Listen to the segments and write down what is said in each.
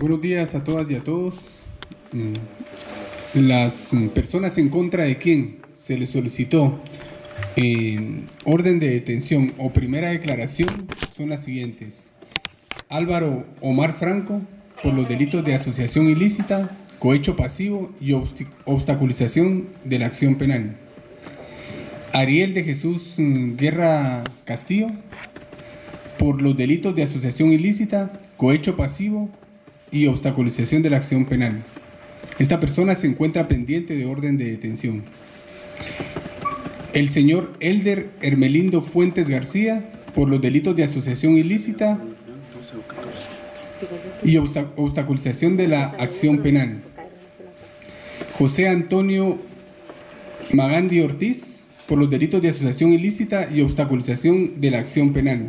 Buenos días a todas y a todos. Las personas en contra de quien se les solicitó orden de detención o primera declaración son las siguientes: Álvaro Omar Franco, por los delitos de asociación ilícita, cohecho pasivo y obstaculización de la acción penal. Ariel de Jesús Guerra Castillo, por los delitos de asociación ilícita, cohecho pasivo y obstaculización de la acción penal. Esta persona se encuentra pendiente de orden de detención. El señor Elder Hermelindo Fuentes García, por los delitos de asociación ilícita y obstaculización de la acción penal. José Antonio Magandi Ortiz, por los delitos de asociación ilícita y obstaculización de la acción penal.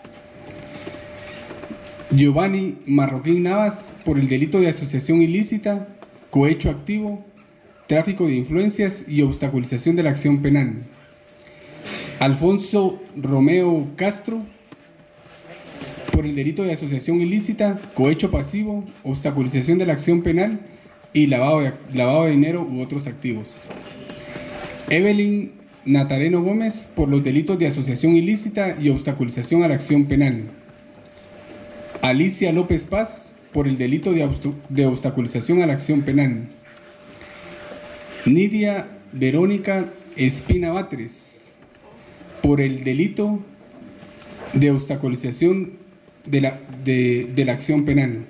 Giovanni Marroquín Navas, por el delito de asociación ilícita, cohecho activo, tráfico de influencias y obstaculización de la acción penal. Alfonso Romeo Castro, por el delito de asociación ilícita, cohecho pasivo, obstaculización de la acción penal y lavado de dinero u otros activos. Evelyn Natareno Gómez, por los delitos de asociación ilícita y obstaculización a la acción penal. Alicia López Paz, por el delito de obstaculización a la acción penal. Nidia Verónica Espina Batres, por el delito de obstaculización de la acción penal.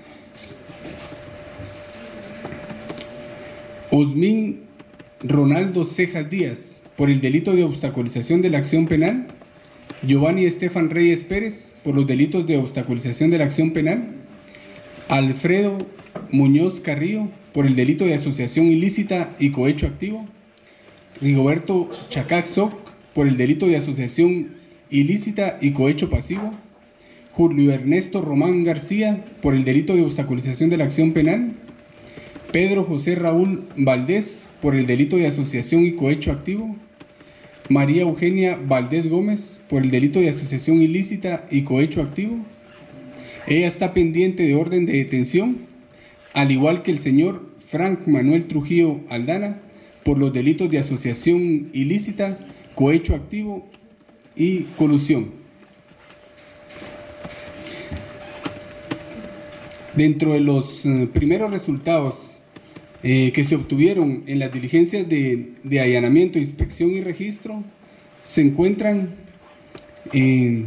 Osmin Ronaldo Cejas Díaz, por el delito de obstaculización de la acción penal. Giovanni Estefan Reyes Pérez, por los delitos de obstaculización de la acción penal. Alfredo Muñoz Carrillo, por el delito de asociación ilícita y cohecho activo. Rigoberto Chacac Soc, por el delito de asociación ilícita y cohecho pasivo. Julio Ernesto Román García, por el delito de obstaculización de la acción penal. Pedro José Raúl Valdés, por el delito de asociación y cohecho activo. María Eugenia Valdés Gómez, por el delito de asociación ilícita y cohecho activo. Ella está pendiente de orden de detención, al igual que el señor Frank Manuel Trujillo Aldana, por los delitos de asociación ilícita, cohecho activo y colusión. Dentro de los primeros resultados que se obtuvieron en las diligencias de allanamiento, inspección y registro, se encuentran el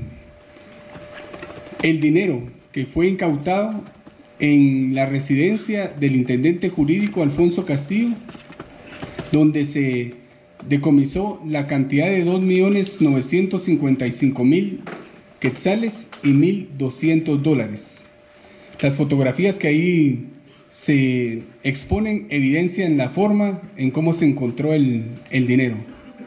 dinero que fue incautado en la residencia del intendente jurídico Alfonso Castillo, donde se decomisó la cantidad de 2.955.000 quetzales y $1.200. Las fotografías que ahí se exponen evidencian la forma en cómo se encontró el dinero.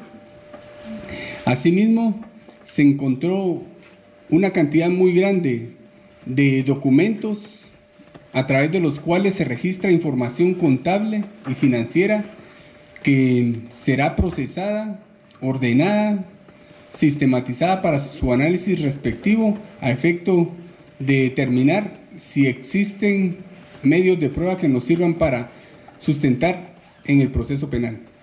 Asimismo, se encontró una cantidad muy grande de documentos a través de los cuales se registra información contable y financiera que será procesada, ordenada, sistematizada para su análisis respectivo a efecto de determinar si existen medios de prueba que nos sirvan para sustentar en el proceso penal.